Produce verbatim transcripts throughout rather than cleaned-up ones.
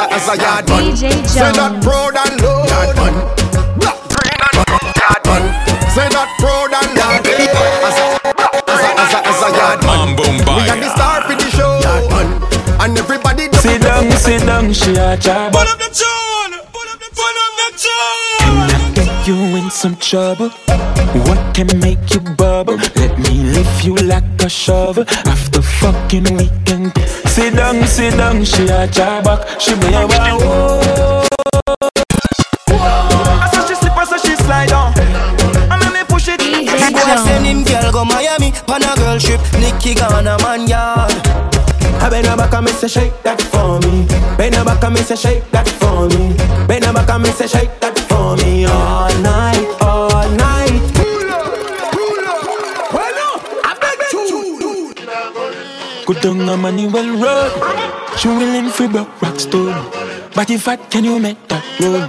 as a yard man. D J Jones. Say that proud and low yard man. Black, green and yard man. Say that proud and loud as a as a as a as a yard man. We got the star for the show yard man. And everybody sit down, sit down, she a job. Pull up the tune, pull up the pull up the tune. Can I get you in some trouble? What can make you bubble? Let me lift you like a shovel. After fucking weekend. Sit down, sit down, she a job back. She be a wow. I saw she slip, I saw she slide on. I make me push it. D J Boy Jones. send him girl go Miami, pan a girl trip, Nicky Ghana man yard. I bend her back and me say shake that for me. Bend her back and me say shake that for me. Bend her back and me say shake that for me. All night, all night. Well no, I beg you. Go down a Manuel Road. She willing for broke rock stone. But if I can you make that roll?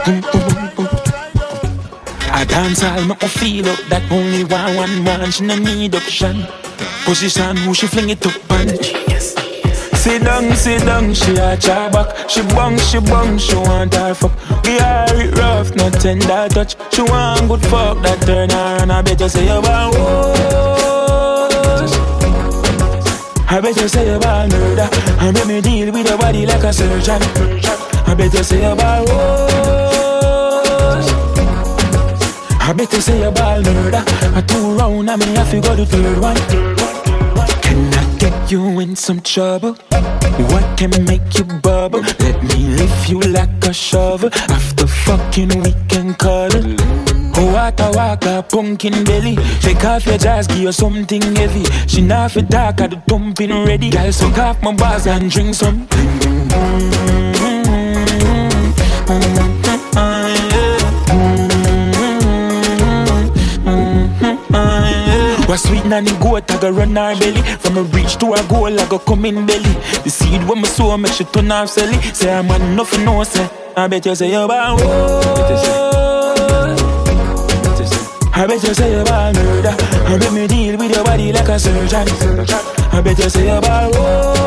I dance all make me feel up that only one one man. She no need option. Position who she fling it up and sit down, sit down, she a chat back. She bang, she bang, she want her fuck. We are it rough, not tender touch. She want good fuck, that turn her and I bet you say you want whoa. I bet you say you want murder. I make me deal with your body like a surgeon. I bet you say you want whoa. I bet you say you want murder. I two round, I mean I fi go the third one. Can I get you in some trouble? What can make you bubble? Let me lift you like a shovel. After fucking we can cuddle. Oh, waka waka, pumpkin belly. Shake off your jaws, give you something heavy. She not fi talk, I the thumping ready. Girl, suck off my bars and drink some. Was sweet nanny goat, I go run her belly. From a reach to a goal, I go come in belly. The seed when me sow, make she turn off silly. Say I'm man nothing no say. I bet you say you want I bet you say you want murder. I bet me deal with your body like a surgeon. I bet you say you want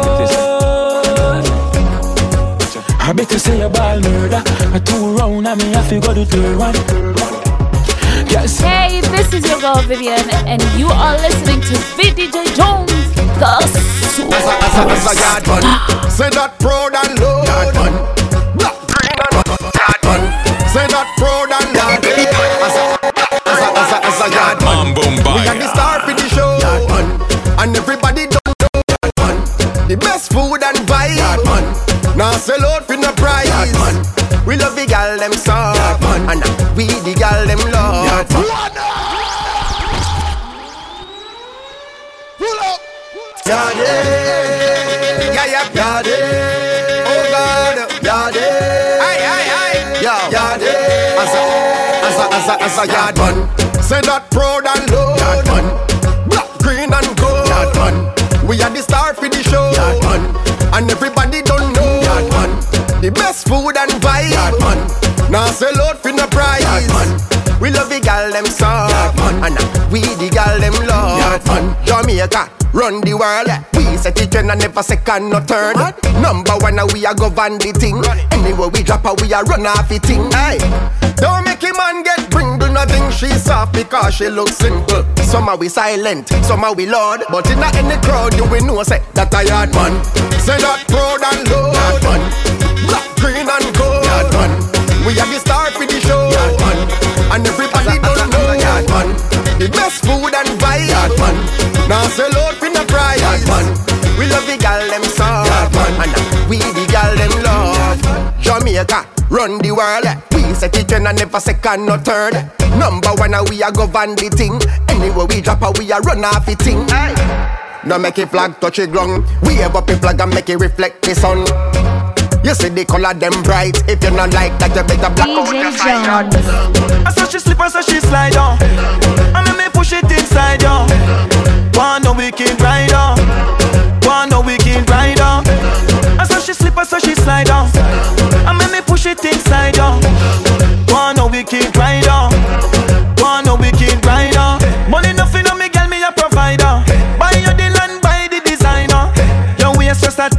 I bet you say you want murder. I two round and me have to go to third one. Yes. Hey, this is your girl Vivian, and you are listening to V D J Jones, the Source. As a, as a, as a yard man. Say that proud and low yard man. Black, green and yard man. Say that proud and loud. As a, as a, as a, as a yard man. We got the star for the show yard man. And everybody don't know yard man. The best food and vibe yard man. Now sell out for no price yard man. We love the gal them song yard man. And we the gal them love yard man. Pull up. Yard yeah, yeah, yeah, yard oh God, yard aye, aye, aye, yeah, yard as a, as a, as a, as a yard man. Say that proud and low yard man. Black, green and gold yard man. We are the star for the show yard man. And everybody don't know yard man. The best food and vibe yard man. Now sell out for no price yard man. We love the gal them song yard man. And we the gal them love yard man. Jamaica run the world. We set it trend and never second no third. Number one we a govern the thing. Anywhere we drop her we a run off the thing. Hey, don't make a man get bring do nothing. She soft because she looks simple. Some are we silent, some are we loud. But in a any crowd you will know say that a yard man. Say that proud and low yard man. Black, green and gold yard man. We are the star for the show yard man. And everybody don't know yard man. The best food and vibe yard man. Now sell out for no price yard man. We love the gal them song yard man. And we the gal them love. Jamaica run the world. We set it trend and never second no third. Number one we a govern the thing. Anywhere we drop her we a run off the thing. Now make it flag touch it ground. Wave up the flag and make it reflect the sun. You see the color them bright. If you not like that you better black out your side. I saw she slip, I saw she slide on. I make me push it inside on. One no wicked rider. One no wicked rider. I saw she slip, I saw she slide on. I make me push it inside on. One no wicked rider. One no wicked rider. Money nothing on me, girl, me a provider. Buy you the land, buy the designer. Your waist just a tick like a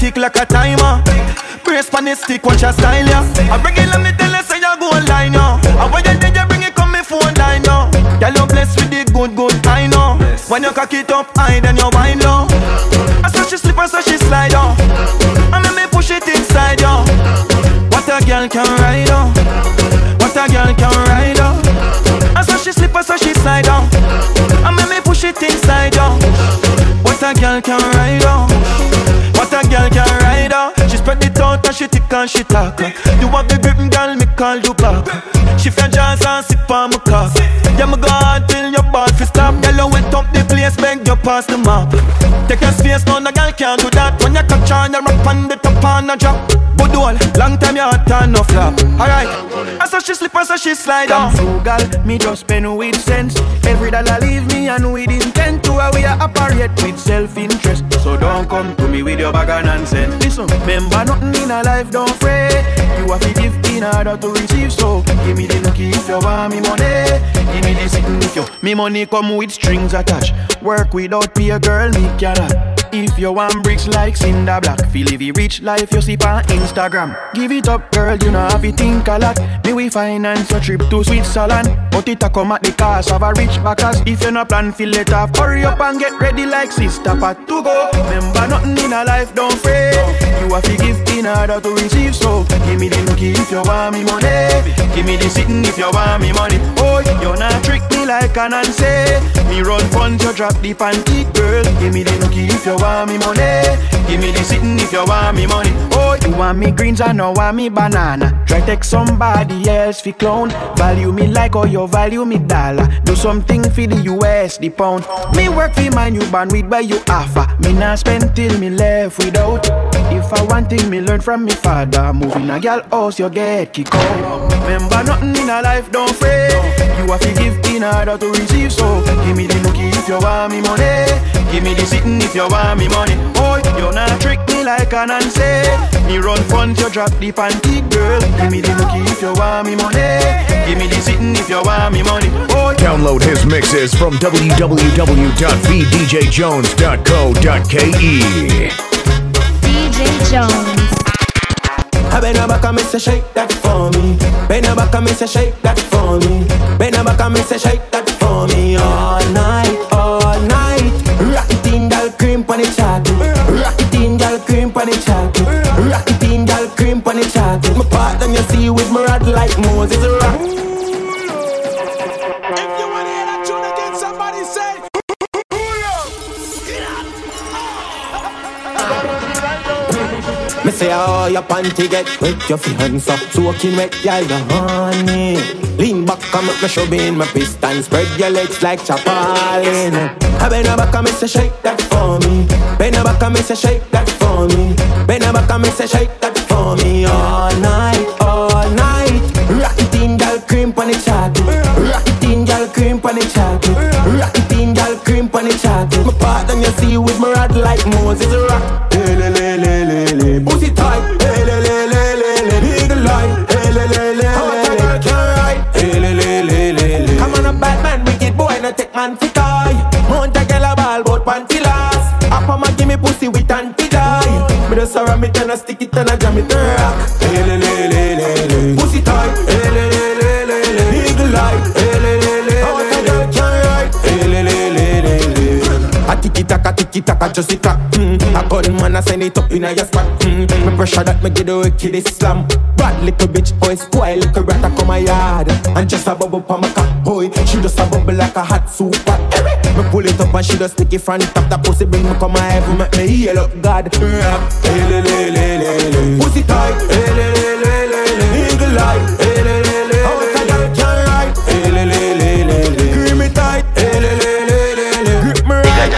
timer. Brace pan the stick, watch your style, yeah. I regular me tell you say you go line, yeah. And when you then you bring it come me phone line, yeah. Girl you blessed with the good, good, I know. When you cock it up high, then you wind low. I saw she slip and so she slide, yeah. And then me push it inside, yeah. What a girl can ride, yeah. What a girl can ride, yeah. I saw she slip and so she slide, yeah. And then me push it inside, yeah. What a girl can ride, yeah. What a girl can ride, yeah. She spread it out and she tick and she talk. You want the grip, girl, me call you back. She feel jazz and sip on my cup. Yeah, me go hard till your ball fi stop. Girl, you went up the place, beg you pass the map. Take your space, no, no girl can't do that. When you catch on, you rap on the top and a drop. Good all, long time you hot and no flop. Alright, I saw she slip and so she slide down. Frugal, me just spend with sense. Every dollar leave me and with intent to how we are operate with self-interest. So don't come to me with your bag of nonsense. Listen, remember nothing in a life, don't fret. You have to give in order to receive. So give me the nookie if you want me money. Give me the sitting if you. Me money come with strings attached. Work without pay a girl, me cannot. If you want bricks like Cinder Black, feel if you rich life you sip on Instagram. Give it up girl, you know have to think a lot. Me we finance your trip to Switzerland, but it a come at the cost of a rich backers. If you no plan, fill it off. Hurry up and get ready like Sister Pat to go. Remember nothing in a life, don't fret. You have to give in order to receive. So give me the nookie if you want me money. Give me the sitting if you want me money. Oh, you not trick me like an answer. Me run funds, you drop the panty girl. Give me the nookie if you want me money. Give me the sitting if you want me money. Oh, you want me greens, I know want me banana. Try take somebody else fi clown. Value me like how you value me dollar. Do something for the U S, the pound. Me work fi mine, you ban with where you offer. Me not spend till me left without. If I want thing, me learn from me father. Moving a girl house, you get kicked out. Remember nothing in a life, don't fret. You have to give in order to receive. So give me the nookie if you want me money. Give me the sitting if you want me money. Oh, you not trick me like an answer. Me run funds, you drop the panty girl. Give me the nookie if you want me money. Give me the sitting if you want me money. Oh, download his mixes from w w w dot v d j jones dot co dot k e. D J Jones. I bend back and me say shake that for me. Bend back and me say shake that for me. Bend back and me say shake that for me. All night, all night. Rock it in, girl, cream pon the chocolate. Rock it in, girl, cream pon the chocolate. Rock it in, girl, cream pon the chocolate. My part them you see with my rod like Moses rock. If you wanna hear that tune again, somebody say. Me say, oh, your panty get wet, your hands up, soaking wet, girl, the honey. Lean back and make me shove in my piston, spread your legs like chapalin. I bend back and me say, shake that for me. Bend back and me say, shake that for me. Bend back and me say, shake that for me. All night, all night. Rock it in, girl, cream pon the chocolate. Rock it in, girl, cream pon the chocolate. Rock it in, girl, cream pon the chocolate. My part them you see with my rod like Moses rock. Le le le le le. Pussy tight, hey le le le le le. Eagle eye, hey le le le le. How much a girl can ride? Hey le le le le le. Come on a bad man, wicked boy, no take man fi tie. Mount a girl a ball, but panty last. Up on my gimme pussy with anti-die. Me just around me turn a stick it and a jam it rock. Hey le le le le le. Pussy tight, hey le le le le le. Eagle eye, hey le le le le. How much a girl can ride? Hey le le le le le. A tiki taka tiki taka just it clap. I got him man, I send it up in a your spot. Mm. Me pressure that me get the wicked slam. Bad little bitch, boy, spoil little rat I come my yard. And just a bubble pa my cock, boy. She just a bubble like a hot soup pot. Me pull it up and she just stick it front top. That pussy bring me come my heaven, make me heal up God. Rap, hey le le le le le. Pussy tight, hey le le le le le. Eagle eye, hey le le le le. How much a girl can ride? Hey le le le le le. Grip me tight, hey le le le le le. Grip me right.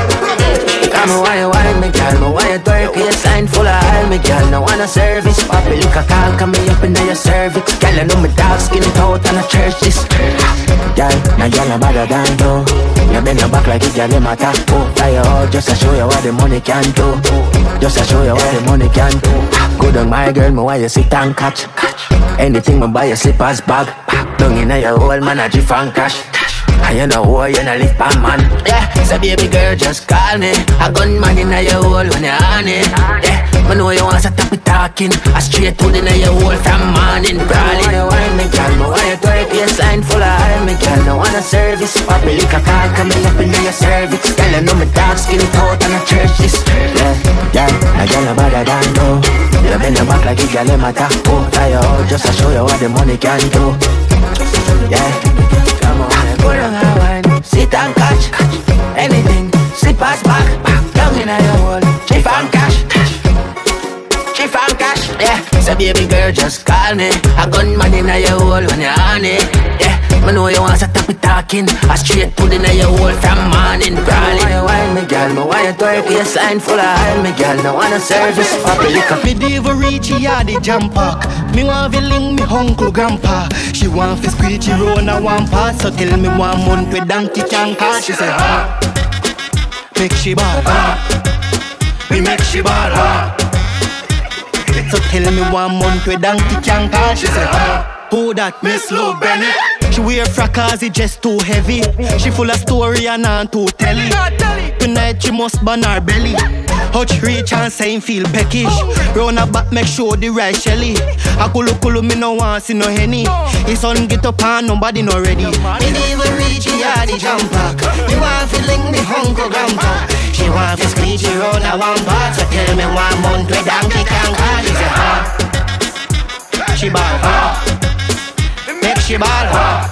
Come on, why you wine me, girl? Me why you twerk? Your sign full of oil, me girl. No want a service, papi look a call, come me up in your cervix. Girl, I know me dog skin it out and a church this. Girl, now girl I'm better than you. You bend your back like it, girl, you matter. Oh, fly you out just to show you what the money can do. Just to show you what the money can do. Good on my girl, me why you sit and catch. Anything me buy your slippers bag. Down in your old man a G and cash. And you know who you know live by man. Yeah, so baby girl just call me. A gunman in your hole when you're on it. Yeah, Me know you want to stop it talking. I straight to the night, you hold from morning. Brawling. Me why me girl, me why you twerk. Your sign full of oil, me girl. No want a service. Poppy lick a call coming up in your cervix. Girl, I know me dark skin out on a church this. Yeah, yeah, a girl a better than though. You bend your back like a girl in my top. Oh, fire out just to show you what the money can do. Yeah, come on, go down and wine. Sit and catch anything. Slip us back, down in your hole. Chief and cash, chief and cash. Yeah, so baby girl just call me. I gun man in your hole when you're on it. Yeah, me know you want to stop it talking. I straight to the your hole from morning. Brawling. Me why me girl, me why you twerk. Your sign full of oil, me girl. No want a service, poppy liquor. Me diva reach ya the jump pack. Me want to link me uncle grandpa. She want to squeegee round a one part. So tell me one month with donkey can call. She say ha, make she ball ha. Me make she ball ha. So tell me one month with donkey can call. She say ha, who that? Miss Lou Bennett. She wear frackers, it just too heavy. She full of story and on too telly. Tonight she must burn her belly. Hutch reach and saying feel peckish. Round her back make sure the right shelly. A kulu kulu me no want see no henny. His son get up and nobody no ready. Me never reach ya the jump pack. Me want to link me uncle grandpa. She want to squeeze you round a one part. So tell me one month with donkey can call. She say ha, she ball ha. Make she ball ha.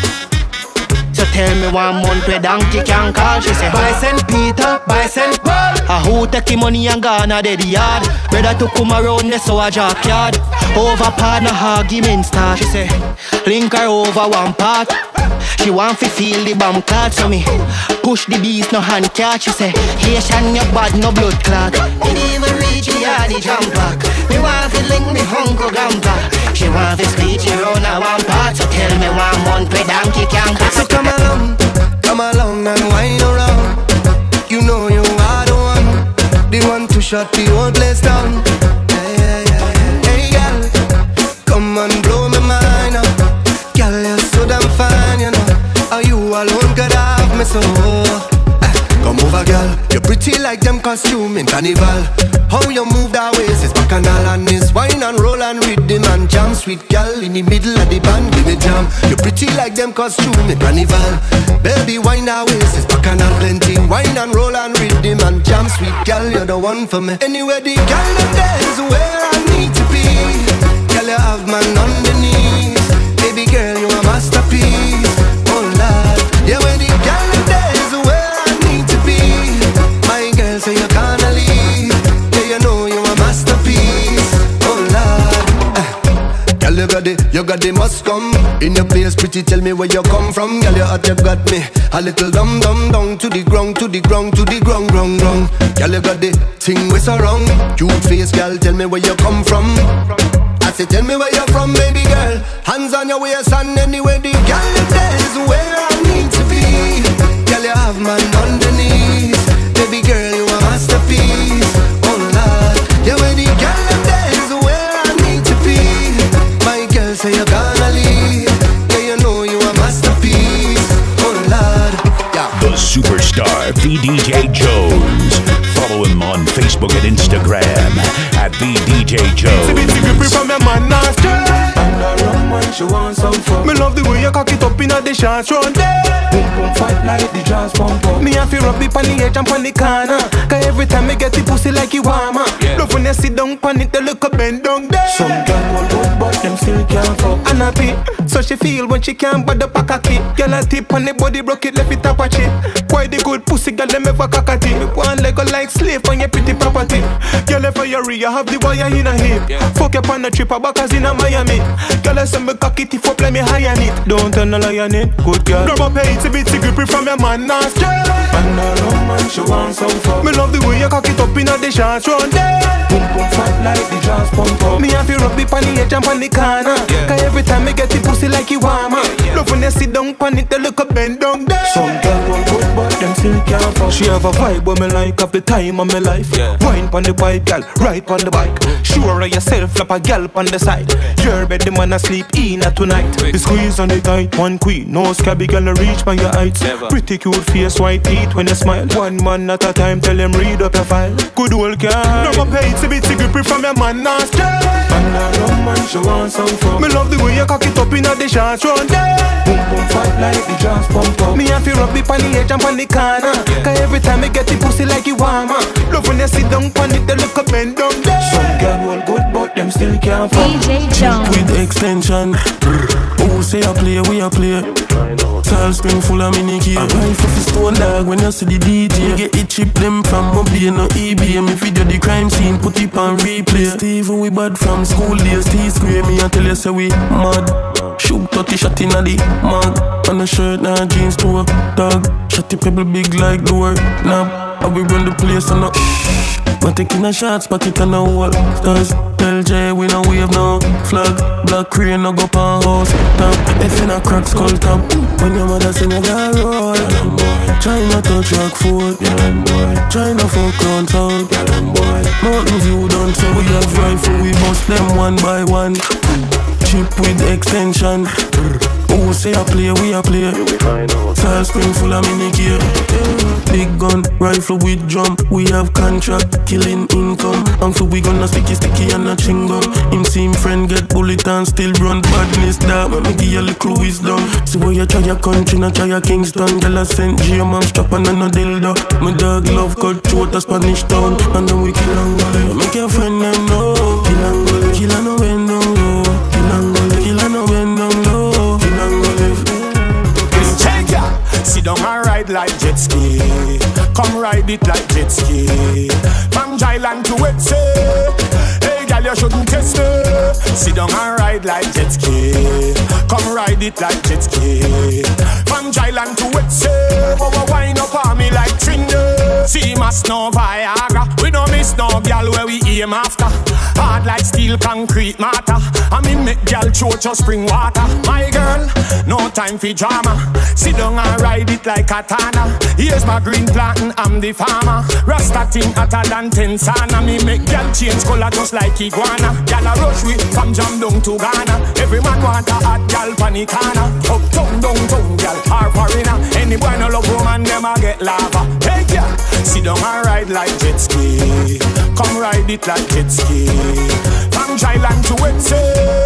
So tell me one month where donkey can call. She say buy Saint Peter, buy Saint Paul. A who take him money and gone a dead yard. Brother to come around the so a jack yard. Over partner argument start. She say link her over one part. She want to feel the bomb card. So me push the beast no hand catch. She say Haitian your bad no blood clot. Me never reach ya the jump back. Me want to link me uncle grandpa. She want to speech around a one part. So tell me one month where donkey can call. So come along, come along and wind around. You know you are the one, the one to shut the whole place down. Hey, hey, hey, hey, girl, come and blow my mind up. Girl, you're so damn fine, you know. Are you alone could have me so? Come over, girl. You're pretty like them costume in carnival. How you move that waist is bacchanal and this wine and roll and rhythm and jam. Sweet girl in the middle of the band, give me jam. You're pretty like them costume in carnival. Baby, wine that waist is bacchanal plenty. Wine and roll and rhythm and jam. Sweet girl, you're the one for me. Anyway, the girl them there is where I need to be. Girl, you have man on the knees. Baby girl, you a masterpiece. Oh Lord, yeah, where the girl them there is where I need to be. My girl, so you can't leave. Yeah, you know you a masterpiece. Oh Lord, uh, girl, you got the, you got the must come. In your place, pretty, tell me where you come from. Girl, you hot, you got me a little dum dum down to the ground, to the ground, to the ground, ground, ground. Girl, you got the thing we so wrong. Cute face, girl, tell me where you come from. I say, tell me where you're from, baby girl. Hands on your waist and anyway the girl there is where I need to be. Girl, you have man on the knees. Baby girl, you a masterpiece. Oh Lord, yeah, where the girl there is where I need to be. My girl, say you're gonna leave. Yeah, you know you a masterpiece. Oh Lord, yeah. The superstar V D J Jones. Follow him on Facebook and Instagram at V D J Jones. She want some fun. Me love the way you cock it up in a the shots round there. Boom boom fight like the jazz pump up. Me have to rub it on the edge and on the corner. Cause every time me get the pussy like you warmer. Yeah. Love when you sit down on it, they look up bend down there. Some girl want good but them still can't fuck. And happy, so she feel when she can't but the pack a kid. Girl a tip on the body broke it left it up a chip. Why the good pussy girl them ever cock a tip. Me want like a like slave on your pretty property. Girl if I you have the wire in a hip. Yeah. Fuck up on the trip a backers in a Miami. Girl I send me cock it if up let me high on it. Don't turn a lion it, good girl. Grab up a itsy bitsy grippy from your man now straight. And a rum man she want some fuck. Me love the way you cock it up in a the shots round there. Boom boom fight like the jazz pump up. Me have to rub it on the edge and on the corner. Yeah. Cause every time me get the pussy like you warmer. Yeah, yeah. Love when you sit down on it, they look up bend down there. Some girl want good but them still can't fuck. She have a vibe when me like of the time of my life. Yeah. Wine pon the bike, gal, ride pon the bike. Sure of yourself, flap a gal pon the side. Your bed, the man asleep in at tonight. The squeeze on the tight, one queen, no scabby gal reach by your heights. Never. Pretty cute face, white teeth when you smile. One man at a time, tell him read up your file. Good old girl, no pay it's a bit grip from your man, nah straight. And I don't mind, she want some fun. Me love the way you cock it up in the shots round there. Boom boom fat like the jazz pump up. Me have to rub it on the edge and on the corner. Yeah. Cause every time I get the pussy like you warmer. Love when you sit down on it, they look up and down there. Some girl will good but them still can't fuck. D J Jones with extension. Who say I play, we a play. Salt spring full of mini key. I buy for the stone dog when you see the D J. You get it cheap them from Mobile no E B M. If you do the crime scene, put it on replay. Steven we bad from school days. T-Square me and tell you say we mad. Shoot thirty shot in a the mug. On the shirt now jeans to a dog. Shotty pebble big like door. Now I we run the place and not we're taking a shots, pocket and a wall. Stars, tell Jay we no wave no flag. Black crane no go pan house top. If in a crack skull top. When your mother sing a girl roll. Try not to track food. Try not fuck round town. Mountain view done so we have rifle. We bust them one by one. Chip with extension. Who say I play, we a play. Salt spring full of mini gear. Big gun, rifle with drum. We have contract, killing income. And so we gonna sticky sticky and a chingo. Him see him friend get bullet and still run badness. That man me give you a little wisdom. See where you try your country, not try your Kingston. Girl I sent G M, I'm strapping and a dildo. My dog love cut throat a Spanish town. And then we kill and go. Make your friend them know. Kill and go, kill and no bend down low. Kill and go, kill and no bend down low. Sit down and ride like jet ski. Come ride it like jet ski. From Thailand to Wetse. Hey girl, you shouldn't test me. Sit down and ride like jet ski. Come ride it like jet ski. From Thailand to Wetse. Over wine up on me like Trinidad. See my snow Viagra. We don't miss no girl where we aim after. Hard like steel, concrete matter. I mean make girl choke your spring water. My girl, no time for drama. Sit down and ride it like katana. Here's my green planting, I'm the farmer. Rasta thing hotter than ten sana. Me make girl change color just like iguana. Girl a rush with from jam down to Ghana. Every man want a hot girl panicana. Uptown, downtown, girl, or foreigner. Any boy no love woman, them a get lava. Hey girl, sit down and ride like jet ski. Come ride it like jet ski. From Thailand to Wetse.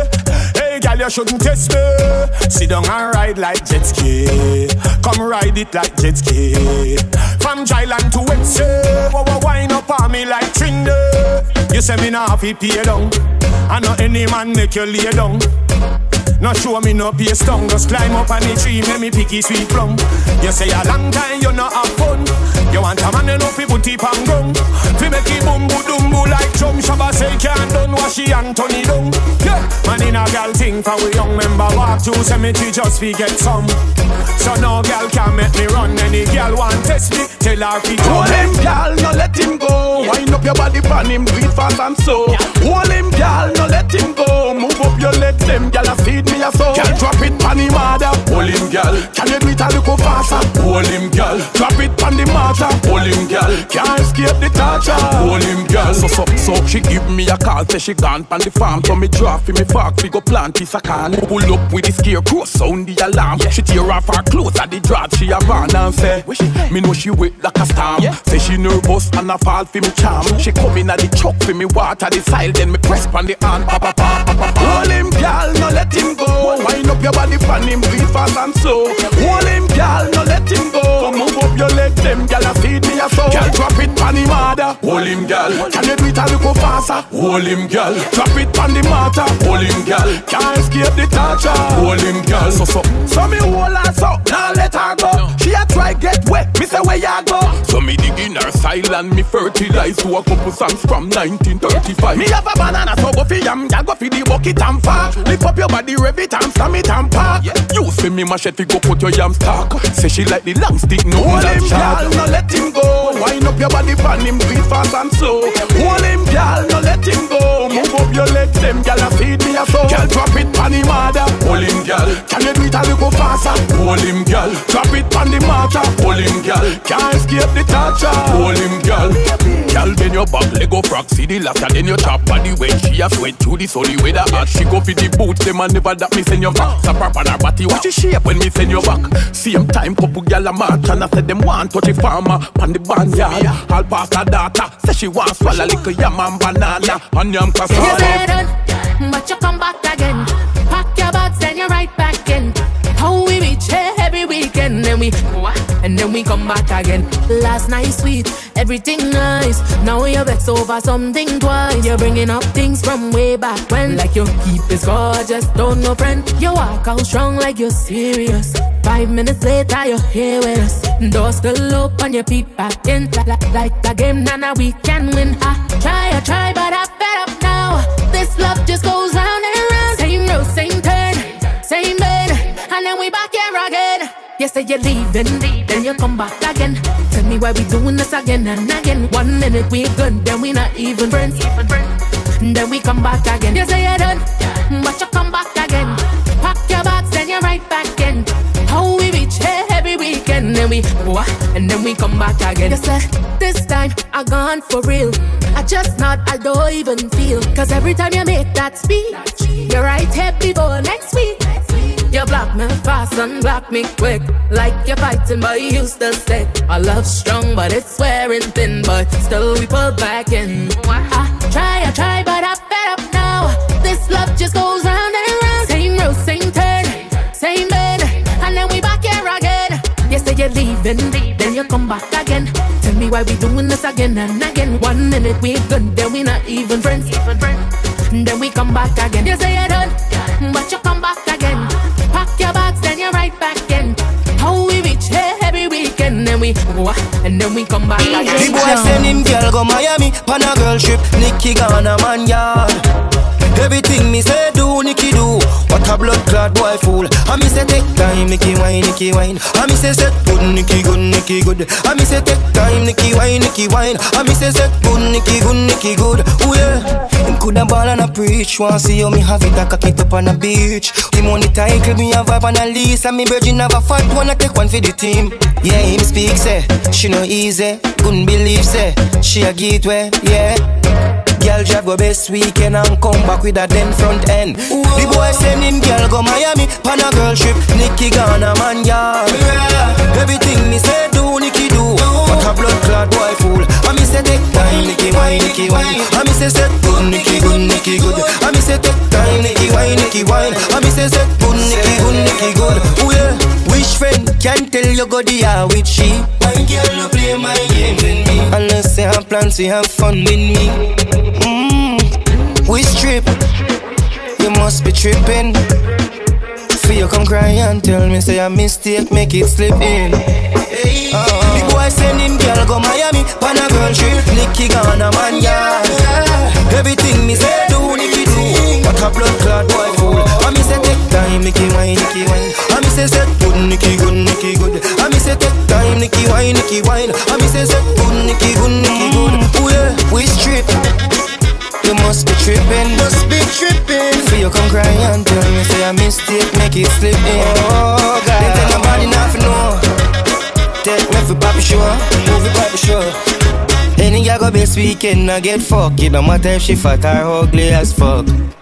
Hey girl, you shouldn't test me. Sit down and ride like jet ski. Come ride it like jet ski. From Thailand to Wetse. Over wine up on me like Trinidad. You say me nah fi pay down. I know any man make you lay down. No show me no pace down. Just climb up on the tree, make me picky sweet plum. You say a long time you not have fun. You want a man enough fi put it on ground. Fi make it boom boom boom boom like drum. Shabba say can't done wash it and turn it down. Yeah, man in a girl thing for we young member walk to cemetery just fi get some. So no girl can make me run. Any girl want test me, tell her fi go. Hold him girl, no let him go. Wind up your body pan him, do it fast and so. Hold him girl, no let him go. Move up your legs, them girl a feed me a so. Girl drop it pan him harder. Hold him girl, can you do it a little faster? Hold him girl, drop it pan the martyr. Hold him girl, can't escape the torture. Hold him girl. So so so she give me a call, say she gone pan the farm. So me draw fi me fork, fi go plant piece a can. Pull up with the scarecrow, sound the alarm. Yeah. She tear off her clothes at the drought. She a run and say, me know she wet like a storm. Yeah. Say she nervous and a fall fi me charm. True. She come in at the truck fi me water the soil. Then me press pan the hand, pa pa pa pa pa. Hold him girl, no let him go. Wind up your body pan him, do it fast and slow. Hold him girl, no let him go. Move up your legs, them girl a feed me a so. Girl drop it pan him harder. Hold him girl, can you do it a little faster? Hold him girl, drop it pan the martyr. Hold him girl, can't escape the torture. Hold him girl, so so. So me hold her so, now let her go. No. She a try get wet, me say where ya go. So me dig in her style and me fertilize to a couple songs from nineteen thirty-five. Me have a banana so go fi yam, y'all go fi the bucket and far. Lift up your body, rev it and slam it and park. Yeah. You see me machete go put your yam stock. Say she like the long stick, no hold him girl, no let him go. Wind up your body pan him, do it fast and slow. Hold him girl, no let him go. Move up your legs, them girl a feed me a so. Girl drop it pan him harder. Hold him girl, can you do it a little faster? Hold him girl, drop it pan the martyr. Hold Hold him, girl. Can't escape the torture. Hold him, girl. Girl, bend your back, Lego frack. See the laughter, then you chop body when she a sweat through the sunny weather. As she go for the boots, them and never that me send you back. Sap up on her body, watch it shape when me send you back. Same time, couple gal a march and I said them want touch the farmer on the barnyard. I'll pass her daughter, say she want swallow little yam and banana and yam cassava. You say done, but you come back again. Pack your bags, then you're right back in. How we reach here every weekend, then we and then we come back again. Last night sweet, everything nice. Now you're vexed over something twice. You're bringing up things from way back when, like you keep it gorgeous, don't know friend. You walk out strong like you're serious. Five minutes later you're here with us. Door still open, you peep back in. Like, like a game, now we can win. I try, I try, but I fed up now. This love just goes round and round. Same road, same turn, same bed, and then we back here again. You say you're leaving, then you come back again. Tell me why we doing this again and again. One minute we good, then we not even friends. Then we come back again. You say you're done, but you come back again. Pack your bags, then you're right back in. How we reach here every weekend, then we and then we come back again. You say this time I gone for real. I just not, I don't even feel. Cause every time you make that speech, you're right here before next week. You block me fast and block me quick. Like you're fighting but you still stick. I love strong but it's wearing thin. But still we pull back in. I try, I try but I fed up now. This love just goes round and round. Same road, same turn, same bed, and then we back here again. You say you're leaving, then you come back again. Tell me why we doing this again and again. One minute we good, then we not even friends. Then we come back again. You say you're done, but you come back again. Pack your bags, then you're right back in. How we reach here every weekend, then we and then we come back again. The boy send him girl go Miami, pan a girl trip, Nicky gonna man yard. Everything me say do, Nicky do. What a blood clot boy fool. I me say take time, Nicky wine, Nicky wine. I me say set good, Nicky good, Nicky good. I me say take time, Nicky wine, Nicky wine. I me say set good, Nicky good, Nicky good. Oh yeah. Him coulda ball and a preach. Want see how me have it, I cock it up on the beach. Him on the title, me have vibe on a lease. And me virgin have a fat one, I take one for the team. Yeah, him speak say, she no easy. Couldn't believe say, she a gateway, yeah. Girl drive go best weekend and come back with a ten front end. Ooh. The boy send him girl go Miami, pan a girl trip, Nicky gonna man yard. Yeah. Everything me say do, Nicky do. What a blood clot boy fool. I me say take time, Nicky wine, Nicky wine. I me say set good, Nicky good, Nicky good. I me say take time, Nicky wine, Nicky wine. I me say set good, Nicky good, Nicky good. Ooh yeah. Which friend can tell you go the yard with she? My girl you play my game with me. Unless you have plans to have fun with me. We strip, you must be tripping. For you come cry and tell me say a mistake, make it slip in. uh, The boy send him girl go Miami, pan a girl trip, Nicky gonna man yard. Everything me say do, Nicky do. What a blood clot boy fool. I me say take time, Nicky wine, Nicky wine. I me say set good, Nicky good, Nicky good. I me say take time, Nicky wine, Nicky wine. I me say set good, Nicky good, Nicky good. Ooh yeah, we strip. You must be tripping, must be tripping. For you come cry and tell me say a mistake, make it slip in. Oh God, then tell nobody nothing know. Take me for papi show, move it papi show. Any girl go best weekend I get fucked. It no matter if she fat or ugly as fuck.